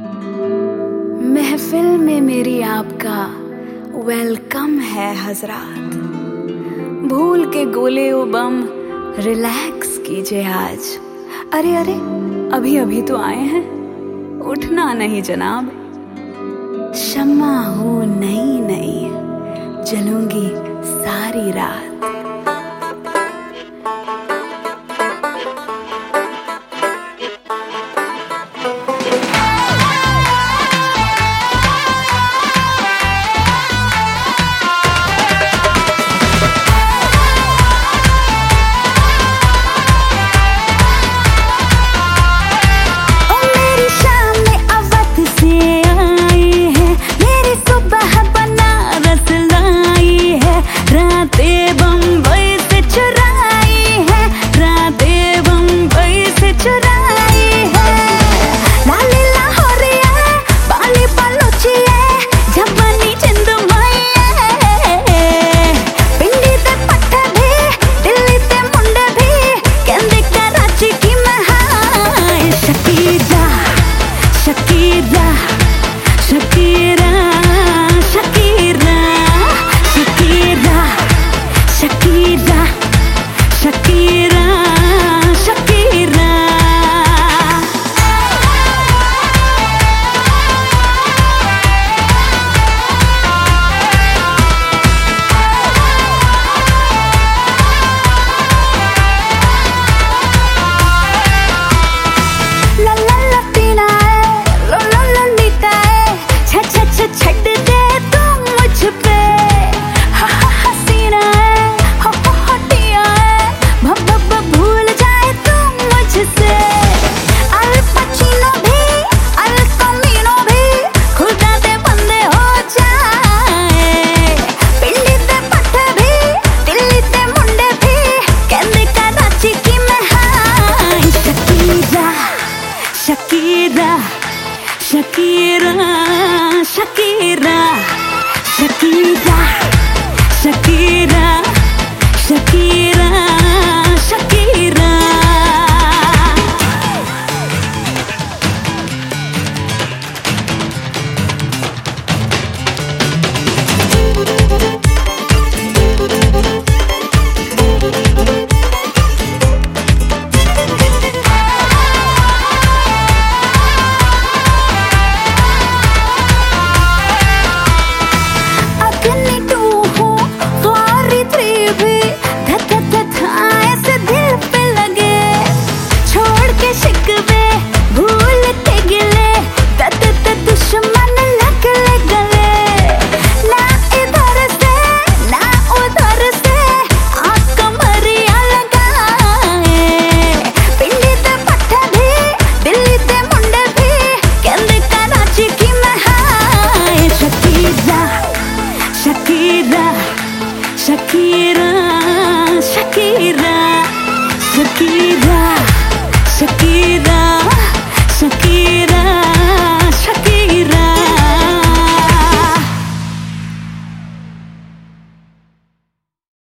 महफिल में मेरी आपका वेलकम है हजरात। भूल के गोले ओ बम रिलैक्स कीजिए आज। अरे अरे अभी अभी तो आए हैं, उठना नहीं जनाब। शम्मा हूँ नई नई, जलूंगी सारी रात। Shakira, Shakira, Shakira, Shakira, Shakira, Shakira. Shakira, Shakira, Shakira.